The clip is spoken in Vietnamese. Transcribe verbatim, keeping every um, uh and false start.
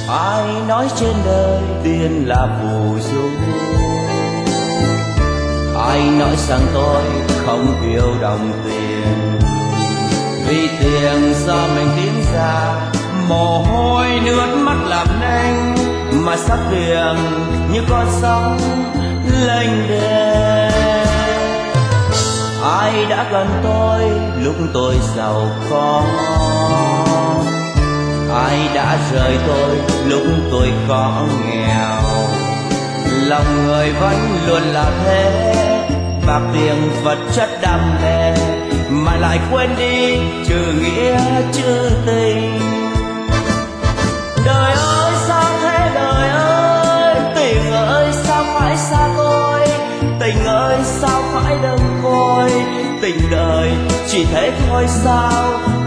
Ai nói trên đời tiền là phù du, ai nói rằng tôi không yêu đồng tiền. Vì tiền do mình kiếm ra, mồ hôi nước mắt làm nên, mà sắc tiền như con sóng lênh đênh. Ai đã gần tôi lúc tôi giàu có, ai đã rời tôi lúc tôi có nghèo. Lòng người vẫn luôn là thế, bạc tiền vật chất đam mê, mà lại quên đi chữ nghĩa chữ tình. Đời ơi sao thế đời ơi, tình ơi sao phải xa tôi, tình ơi sao phải đơn côi. Tình đời chỉ thế thôi sao,